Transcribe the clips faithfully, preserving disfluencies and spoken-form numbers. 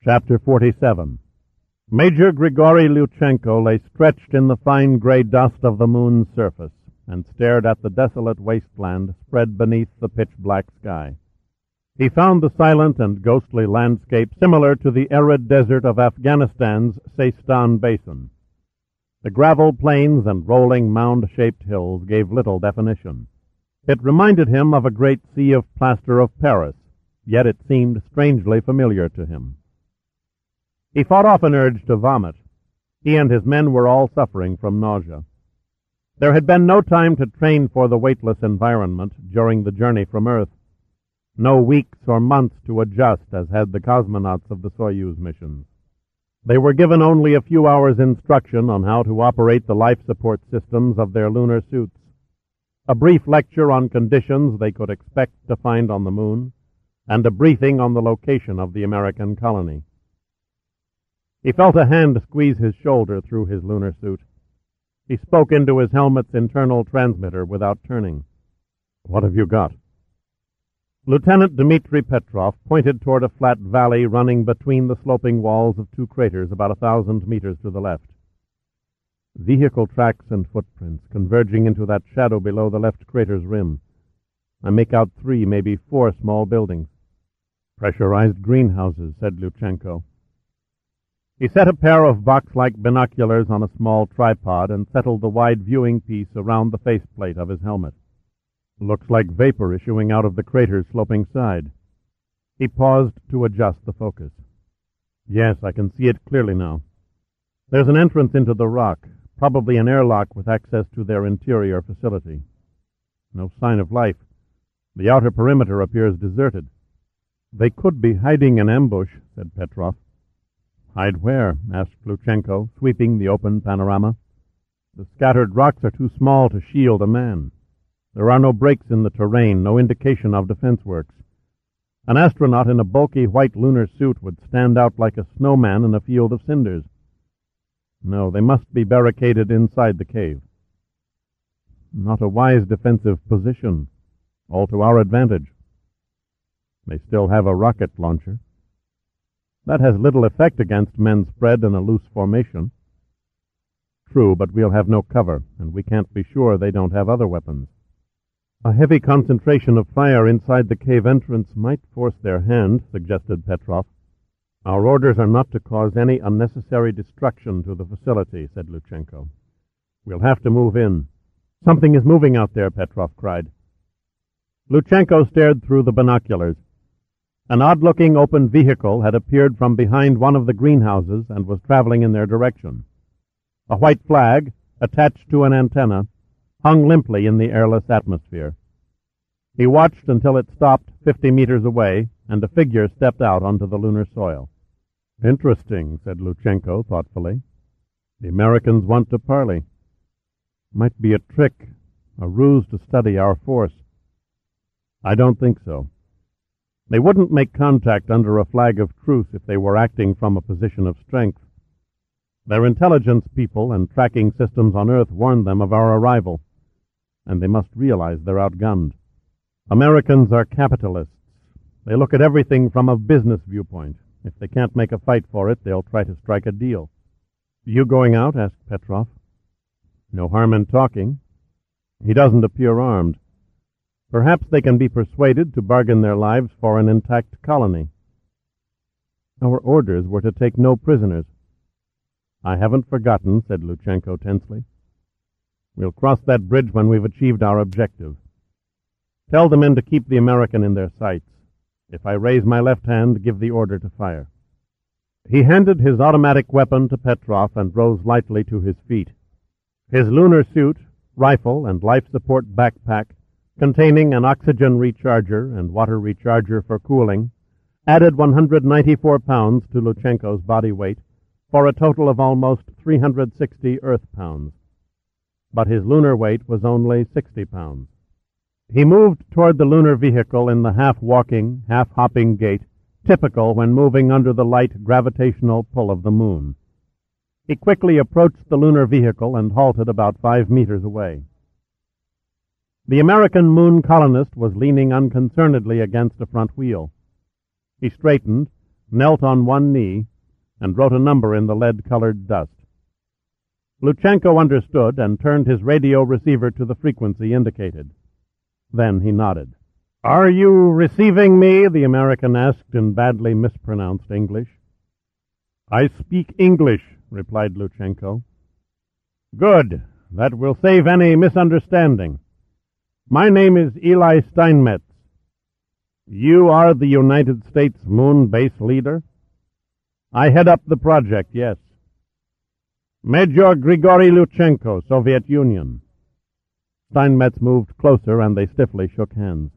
Chapter forty-seven. Major Grigory Lyuchenko lay stretched in the fine gray dust of the moon's surface and stared at the desolate wasteland spread beneath the pitch-black sky. He found the silent and ghostly landscape similar to the arid desert of Afghanistan's Seistan Basin. The gravel plains and rolling mound-shaped hills gave little definition. It reminded him of a great sea of plaster of Paris, yet it seemed strangely familiar to him. He fought off an urge to vomit. He and his men were all suffering from nausea. There had been no time to train for the weightless environment during the journey from Earth, no weeks or months to adjust as had the cosmonauts of the Soyuz missions. They were given only a few hours' instruction on how to operate the life support systems of their lunar suits, a brief lecture on conditions they could expect to find on the moon, and a briefing on the location of the American colony. He felt a hand squeeze his shoulder through his lunar suit. He spoke into his helmet's internal transmitter without turning. "What have you got?" Lieutenant Dmitri Petrov pointed toward a flat valley running between the sloping walls of two craters about a thousand meters to the left. Vehicle tracks and footprints converging into that shadow below the left crater's rim. I make out three, maybe four small buildings. "Pressurized greenhouses," said Lyuchenko. He set a pair of box-like binoculars on a small tripod and settled the wide viewing piece around the faceplate of his helmet. "Looks like vapor issuing out of the crater's sloping side." He paused to adjust the focus. "Yes, I can see it clearly now. There's an entrance into the rock, probably an airlock with access to their interior facility. No sign of life. The outer perimeter appears deserted." "They could be hiding in ambush," said Petrov. "Hide where?" asked Lyuchenko, sweeping the open panorama. "The scattered rocks are too small to shield a man. There are no breaks in the terrain, no indication of defense works. An astronaut in a bulky white lunar suit would stand out like a snowman in a field of cinders. No, they must be barricaded inside the cave." "Not a wise defensive position. All to our advantage." "They still have a rocket launcher." "That has little effect against men spread in a loose formation." "True, but we'll have no cover, and we can't be sure they don't have other weapons." "A heavy concentration of fire inside the cave entrance might force their hand," suggested Petrov. "Our orders are not to cause any unnecessary destruction to the facility," said Lyuchenko. "We'll have to move in." "Something is moving out there," Petrov cried. Lyuchenko stared through the binoculars. An odd-looking open vehicle had appeared from behind one of the greenhouses and was traveling in their direction. A white flag, attached to an antenna, hung limply in the airless atmosphere. He watched until it stopped fifty meters away, and a figure stepped out onto the lunar soil. "Interesting," said Lyuchenko thoughtfully. "The Americans want to parley. Might be a trick, a ruse to study our force." "I don't think so. They wouldn't make contact under a flag of truce if they were acting from a position of strength. Their intelligence people and tracking systems on Earth warned them of our arrival, and they must realize they're outgunned. Americans are capitalists. They look at everything from a business viewpoint. If they can't make a fight for it, they'll try to strike a deal." "You going out?" asked Petrov. "No harm in talking. He doesn't appear armed. Perhaps they can be persuaded to bargain their lives for an intact colony." "Our orders were to take no prisoners." "I haven't forgotten," said Lyuchenko tensely. "We'll cross that bridge when we've achieved our objective. Tell the men to keep the American in their sights. If I raise my left hand, give the order to fire." He handed his automatic weapon to Petrov and rose lightly to his feet. His lunar suit, rifle, and life support backpack, containing an oxygen recharger and water recharger for cooling, added one hundred ninety-four pounds to Lyuchenko's body weight, for a total of almost three hundred sixty Earth pounds. But his lunar weight was only sixty pounds. He moved toward the lunar vehicle in the half-walking, half-hopping gait, typical when moving under the light gravitational pull of the moon. He quickly approached the lunar vehicle and halted about five meters away. The American moon colonist was leaning unconcernedly against a front wheel. He straightened, knelt on one knee, and wrote a number in the lead-colored dust. Luchenko understood and turned his radio receiver to the frequency indicated. Then he nodded. "Are you receiving me?" the American asked in badly mispronounced English. "I speak English," replied Luchenko. "Good. That will save any misunderstanding. My name is Eli Steinmetz. You are the United States moon base leader?" "I head up the project, yes." "Major Grigory Luchenko, Soviet Union." Steinmetz moved closer, and they stiffly shook hands.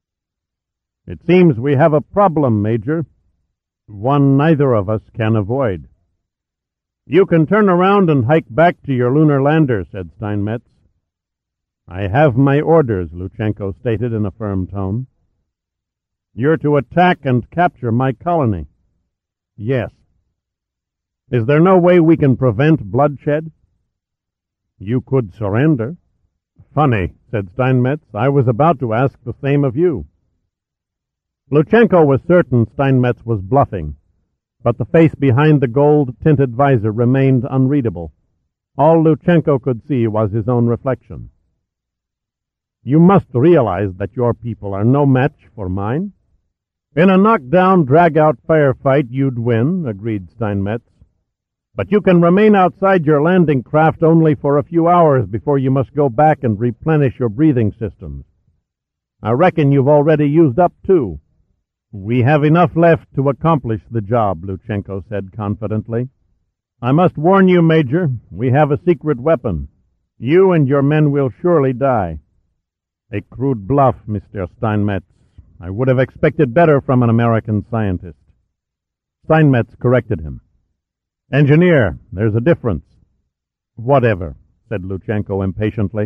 "It seems we have a problem, Major. One neither of us can avoid." "You can turn around and hike back to your lunar lander," said Steinmetz. "I have my orders," Luchenko stated in a firm tone. "You're to attack and capture my colony." "Yes." "Is there no way we can prevent bloodshed?" "You could surrender." "Funny," said Steinmetz. "I was about to ask the same of you." Luchenko was certain Steinmetz was bluffing, but the face behind the gold-tinted visor remained unreadable. All Luchenko could see was his own reflection. "You must realize that your people are no match for mine." "In a knockdown, drag-out firefight, you'd win," agreed Steinmetz. "But you can remain outside your landing craft only for a few hours before you must go back and replenish your breathing systems. I reckon you've already used up two." "We have enough left to accomplish the job," Luchenko said confidently. "I must warn you, Major, we have a secret weapon. You and your men will surely die." "A crude bluff, Mister Steinmetz. I would have expected better from an American scientist." Steinmetz corrected him. "Engineer, there's a difference." "Whatever," said Luchenko impatiently.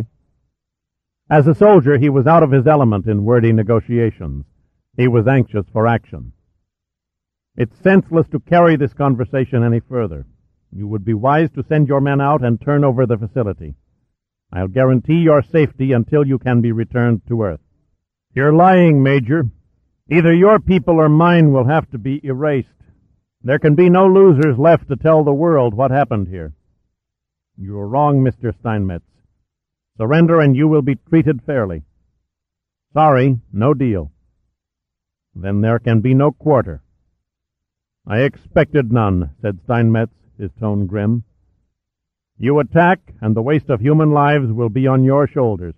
As a soldier, he was out of his element in wordy negotiations. He was anxious for action. "It's senseless to carry this conversation any further. You would be wise to send your men out and turn over the facility. I'll guarantee your safety until you can be returned to Earth." "You're lying, Major. Either your people or mine will have to be erased. There can be no losers left to tell the world what happened here." "You're wrong, Mister Steinmetz. Surrender and you will be treated fairly." "Sorry, no deal." "Then there can be no quarter." "I expected none," said Steinmetz, his tone grim. "You attack, and the waste of human lives will be on your shoulders."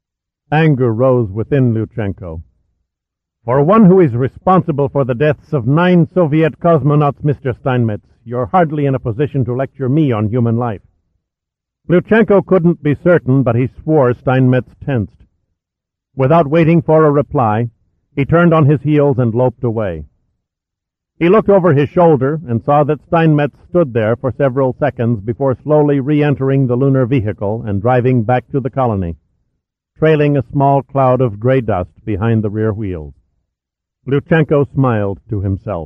Anger rose within Luchenko. "For one who is responsible for the deaths of nine Soviet cosmonauts, Mister Steinmetz, you're hardly in a position to lecture me on human life." Luchenko couldn't be certain, but he swore Steinmetz tensed. Without waiting for a reply, he turned on his heels and loped away. He looked over his shoulder and saw that Steinmetz stood there for several seconds before slowly re-entering the lunar vehicle and driving back to the colony, trailing a small cloud of gray dust behind the rear wheels. Luchenko smiled to himself.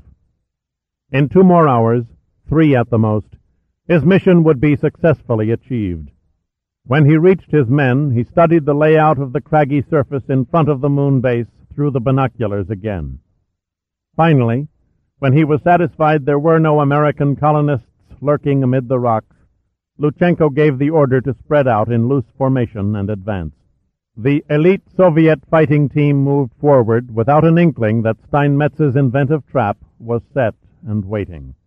In two more hours, three at the most, his mission would be successfully achieved. When he reached his men, he studied the layout of the craggy surface in front of the moon base through the binoculars again. Finally, when he was satisfied there were no American colonists lurking amid the rocks, Luchenko gave the order to spread out in loose formation and advance. The elite Soviet fighting team moved forward without an inkling that Steinmetz's inventive trap was set and waiting.